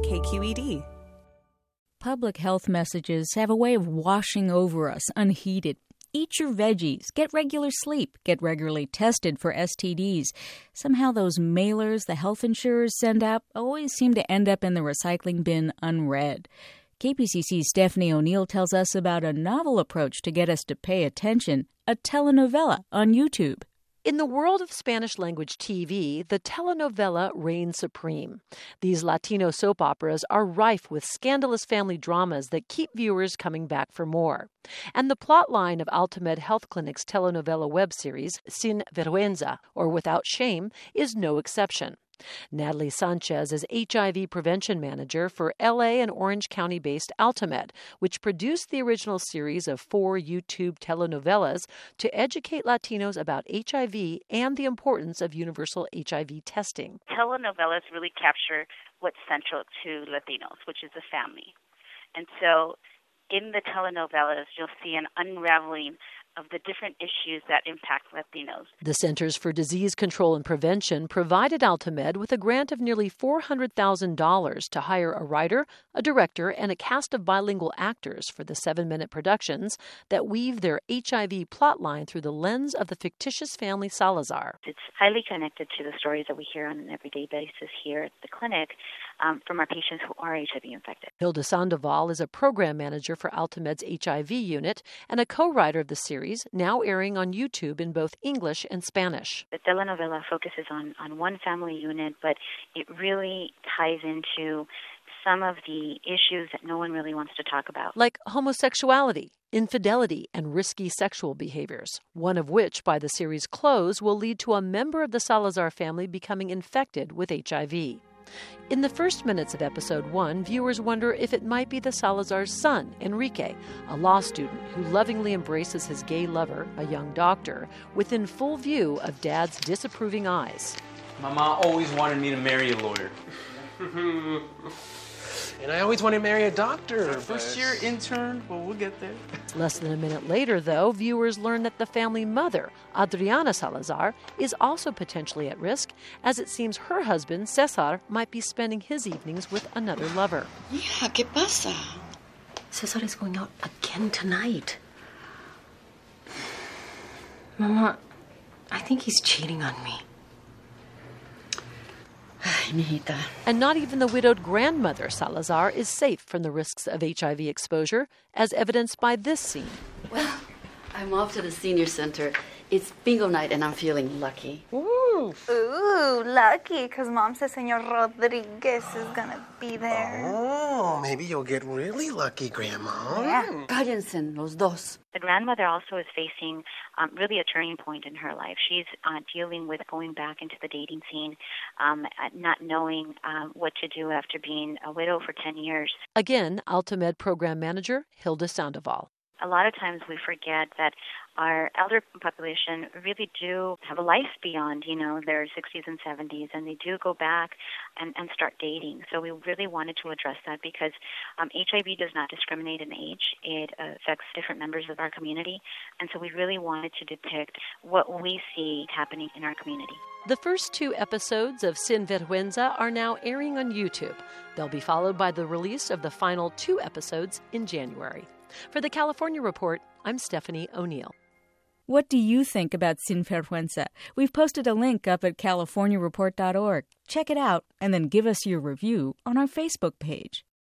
KQED. Public health messages have a way of washing over us unheeded. Eat your veggies, get regular sleep, get regularly tested for STDs. Somehow those mailers the health insurers send out always seem to end up in the recycling bin unread. KPCC's Stephanie O'Neill tells us about a novel approach to get us to pay attention, a telenovela on YouTube. In the world of Spanish-language TV, the telenovela reigns supreme. These Latino soap operas are rife with scandalous family dramas that keep viewers coming back for more. And the plotline of Altamed Health Clinic's telenovela web series, Sin Vergüenza, or Without Shame, is no exception. Natalie Sanchez is HIV prevention manager for LA and Orange County-based Altamed, which produced the original series of 4 YouTube telenovelas to educate Latinos about HIV and the importance of universal HIV testing. Telenovelas really capture what's central to Latinos, which is the family. And so in the telenovelas, you'll see an unraveling of the different issues that impact Latinos. The Centers for Disease Control and Prevention provided Altamed with a grant of nearly $400,000 to hire a writer, a director, and a cast of bilingual actors for the 7-minute productions that weave their HIV plotline through the lens of the fictitious family Salazar. It's highly connected to the stories that we hear on an everyday basis here at the clinic from our patients who are HIV infected. Hilda Sandoval is a program manager for Altamed's HIV unit and a co-writer of the series, now airing on YouTube in both English and Spanish. The telenovela focuses on one family unit, but it really ties into some of the issues that no one really wants to talk about. Like homosexuality, infidelity, and risky sexual behaviors, one of which, by the series' close, will lead to a member of the Salazar family becoming infected with HIV. In the first minutes of episode 1, viewers wonder if it might be the Salazar's son, Enrique, a law student who lovingly embraces his gay lover, a young doctor, within full view of Dad's disapproving eyes. Mama always wanted me to marry a lawyer. And I always wanted to marry a doctor. First year intern, but we'll get there. Less than a minute later, though, viewers learn that the family mother, Adriana Salazar, is also potentially at risk, as it seems her husband, Cesar, might be spending his evenings with another lover. Hija, ¿qué pasa? Cesar is going out again tonight. Mama, I think he's cheating on me. Ay, mijita. And not even the widowed grandmother, Salazar, is safe from the risks of HIV exposure, as evidenced by this scene. Well, I'm off to the senior center. It's bingo night and I'm feeling lucky. Ooh, lucky, because Mom says Senor Rodriguez is going to be there. Oh, maybe you'll get really lucky, Grandma. Yeah. Cállense los dos. The grandmother also is facing really a turning point in her life. She's dealing with going back into the dating scene, not knowing what to do after being a widow for 10 years. Again, Altamed program manager Hilda Sandoval. A lot of times we forget that our elder population really do have a life beyond, their 60s and 70s, and they do go back and start dating. So we really wanted to address that because HIV does not discriminate in age. It affects different members of our community, and so we really wanted to depict what we see happening in our community. The first 2 episodes of Sin Vergüenza are now airing on YouTube. They'll be followed by the release of the final 2 episodes in January. For the California Report, I'm Stephanie O'Neill. What do you think about Sin Vergüenza? We've posted a link up at californiareport.org. Check it out and then give us your review on our Facebook page.